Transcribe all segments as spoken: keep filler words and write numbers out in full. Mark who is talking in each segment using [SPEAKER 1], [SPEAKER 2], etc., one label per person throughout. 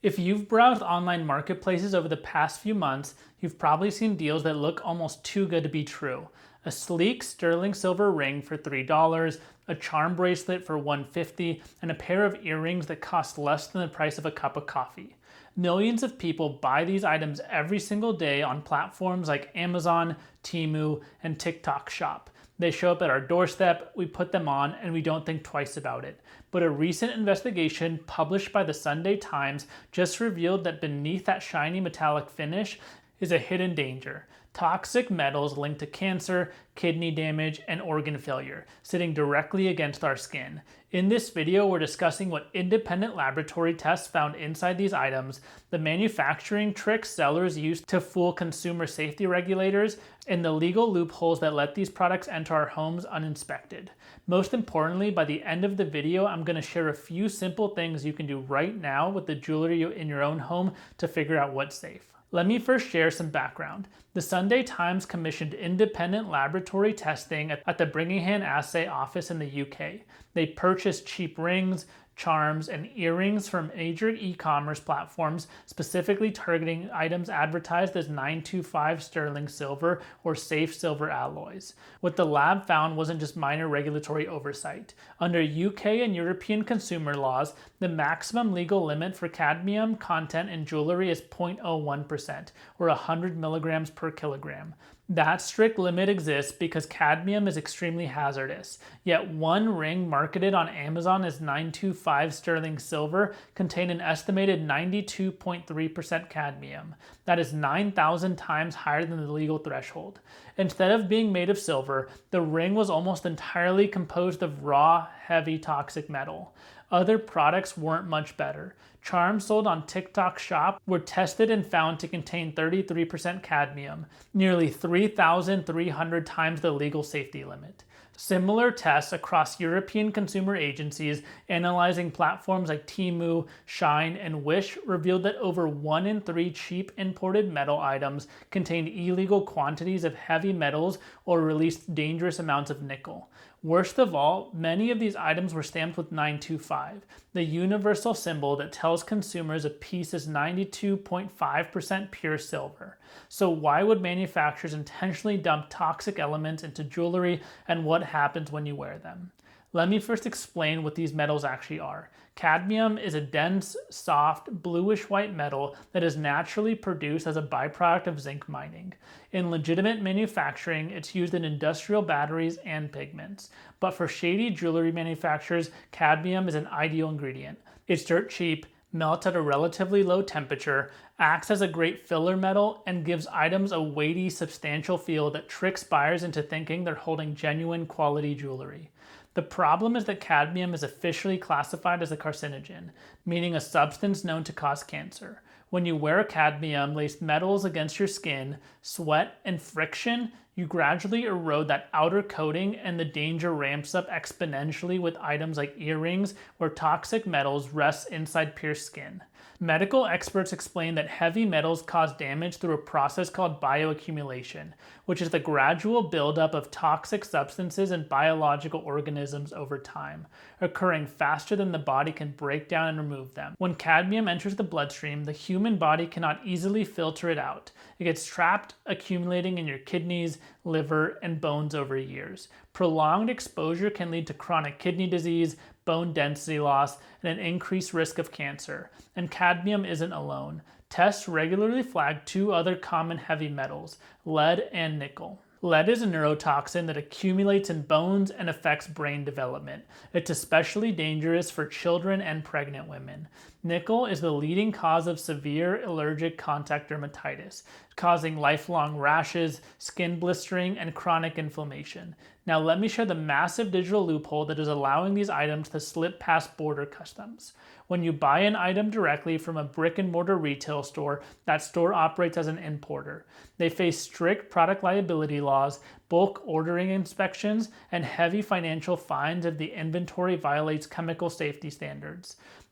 [SPEAKER 1] If you've browsed online marketplaces over the past few months, you've probably seen deals that look almost too good to be true. A sleek sterling silver ring for three dollars, a charm bracelet for one hundred fifty dollars, and a pair of earrings that cost less than the price of a cup of coffee. Millions of people buy these items every single day on platforms like Amazon, Temu, and TikTok Shop. They show up at our doorstep, we put them on, and we don't think twice about it. But a recent investigation published by the Sunday Times just revealed that beneath that shiny metallic finish is a hidden danger: toxic metals linked to cancer, kidney damage, and organ failure, sitting directly against our skin. In this video, we're discussing what independent laboratory tests found inside these items, the manufacturing tricks sellers use to fool consumer safety regulators, and the legal loopholes that let these products enter our homes uninspected. Most importantly, by the end of the video, I'm going to share a few simple things you can do right now with the jewelry in your own home to figure out what's safe. Let me first share some background. The Sunday Times commissioned independent laboratory testing at the Birmingham Assay Office in the U K. They purchased cheap rings, charms, and earrings from major e-commerce platforms, specifically targeting items advertised as nine two five sterling silver or safe silver alloys. What the lab found wasn't just minor regulatory oversight. Under U K and European consumer laws, the maximum legal limit for cadmium content in jewelry is zero point zero one percent, or one hundred milligrams per kilogram. That strict limit exists because cadmium is extremely hazardous, yet one ring marketed on Amazon as nine two five sterling silver contained an estimated ninety-two point three percent cadmium. That is nine thousand times higher than the legal threshold. Instead of being made of silver, the ring was almost entirely composed of raw, heavy toxic metal. Other products weren't much better. Charms sold on TikTok Shop were tested and found to contain thirty-three percent cadmium, nearly three thousand three hundred times the legal safety limit. Similar tests across European consumer agencies analyzing platforms like Temu, Shine, and Wish revealed that over one in three cheap imported metal items contained illegal quantities of heavy metals or released dangerous amounts of nickel. Worst of all, many of these items were stamped with nine two five, the universal symbol that tells consumers a piece is ninety-two point five percent pure silver. So why would manufacturers intentionally dump toxic elements into jewelry, and what happens when you wear them? Let me first explain what these metals actually are. Cadmium is a dense, soft, bluish-white metal that is naturally produced as a byproduct of zinc mining. In legitimate manufacturing, it's used in industrial batteries and pigments. But for shady jewelry manufacturers, cadmium is an ideal ingredient. It's dirt cheap, melts at a relatively low temperature, acts as a great filler metal, and gives items a weighty, substantial feel that tricks buyers into thinking they're holding genuine quality jewelry. The problem is that cadmium is officially classified as a carcinogen, meaning a substance known to cause cancer. When you wear cadmium-laced metals against your skin, sweat, and friction, you gradually erode that outer coating, and the danger ramps up exponentially with items like earrings, where toxic metals rest inside pierced skin. Medical experts explain that heavy metals cause damage through a process called bioaccumulation, which is the gradual buildup of toxic substances in biological organisms over time, occurring faster than the body can break down and remove them. When cadmium enters the bloodstream, the human body cannot easily filter it out. It gets trapped, accumulating in your kidneys, liver, and bones over years. Prolonged exposure can lead to chronic kidney disease, bone density loss, and an increased risk of cancer. And cadmium isn't alone. Tests regularly flag two other common heavy metals, lead and nickel. Lead is a neurotoxin that accumulates in bones and affects brain development. It's especially dangerous for children and pregnant women. Nickel is the leading cause of severe allergic contact dermatitis, causing lifelong rashes, skin blistering, and chronic inflammation. Now let me share the massive digital loophole that is allowing these items to slip past border customs. When you buy an item directly from a brick and mortar retail store, that store operates as an importer. They face strict product liability laws, bulk ordering inspections, and heavy financial fines if the inventory violates chemical safety standards.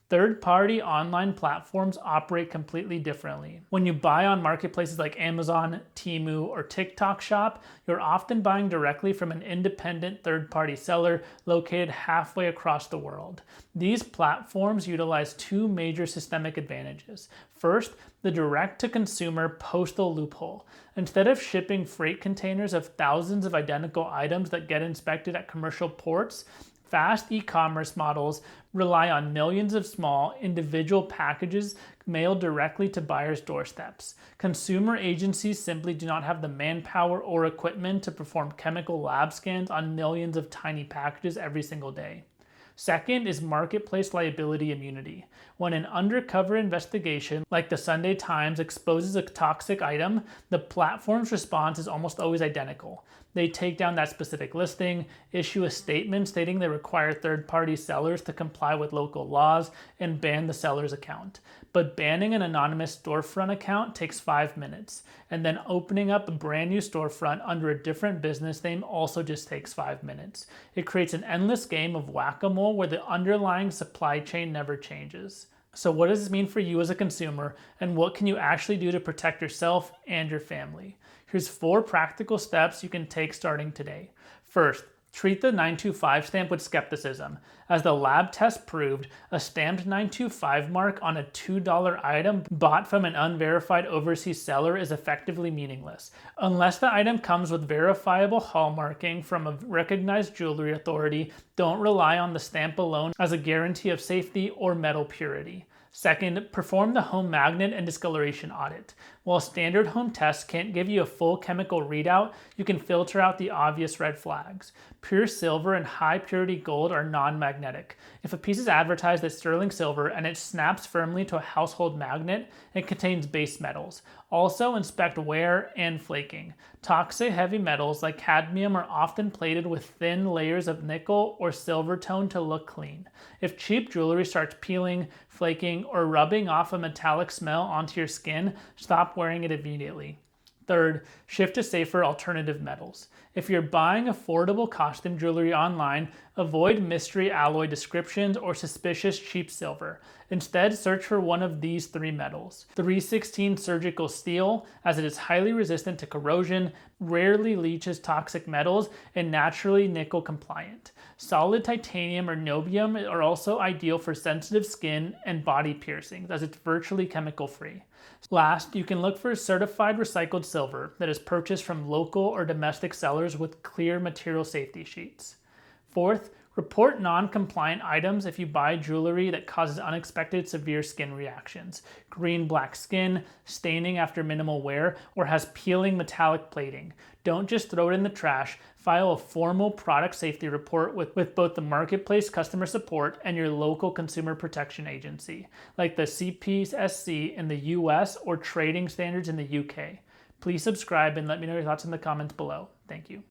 [SPEAKER 1] Third-party online platforms operate completely differently. When you buy on marketplaces like Amazon, Temu, or TikTok Shop, you're often buying directly from an independent third-party seller located halfway across the world. These platforms utilize two major systemic advantages. First, the direct-to-consumer postal loophole. Instead of shipping freight containers of thousands of identical items that get inspected at commercial ports, fast e-commerce models rely on millions of small, individual packages mailed directly to buyers' doorsteps. Consumer agencies simply do not have the manpower or equipment to perform chemical lab scans on millions of tiny packages every single day. Second is marketplace liability immunity. When an undercover investigation, like the Sunday Times, exposes a toxic item, the platform's response is almost always identical. They take down that specific listing, issue a statement stating they require third-party sellers to comply with local laws, and ban the seller's account. But banning an anonymous storefront account takes five minutes, and then opening up a brand new storefront under a different business name also just takes five minutes. It creates an endless game of whack-a-mole where the underlying supply chain never changes. So what does this mean for you as a consumer, and what can you actually do to protect yourself and your family? Here's four practical steps you can take starting today. First, treat the nine two five stamp with skepticism. As the lab test proved, a stamped nine two five mark on a two dollar item bought from an unverified overseas seller is effectively meaningless. Unless the item comes with verifiable hallmarking from a recognized jewelry authority, don't rely on the stamp alone as a guarantee of safety or metal purity. Second, perform the home magnet and discoloration audit. While standard home tests can't give you a full chemical readout, you can filter out the obvious red flags. Pure silver and high purity gold are non-magnetic. If a piece is advertised as sterling silver and it snaps firmly to a household magnet, it contains base metals. Also, inspect wear and flaking. Toxic heavy metals like cadmium are often plated with thin layers of nickel or silver tone to look clean. If cheap jewelry starts peeling, flaking, or rubbing off a metallic smell onto your skin, stop wearing it immediately. Third, shift to safer alternative metals. If you're buying affordable costume jewelry online, avoid mystery alloy descriptions or suspicious cheap silver. Instead, search for one of these three metals. three sixteen surgical steel, as it is highly resistant to corrosion, rarely leaches toxic metals, and naturally nickel compliant. Solid titanium or niobium are also ideal for sensitive skin and body piercings, as it's virtually chemical free. Last, you can look for certified recycled silver that is purchased from local or domestic sellers with clear material safety sheets. Fourth, report non-compliant items if you buy jewelry that causes unexpected severe skin reactions, green-black skin, staining after minimal wear, or has peeling metallic plating. Don't just throw it in the trash. File a formal product safety report with, with both the marketplace customer support and your local consumer protection agency, like the C P S C in the U S or trading standards in the U K. Please subscribe and let me know your thoughts in the comments below. Thank you.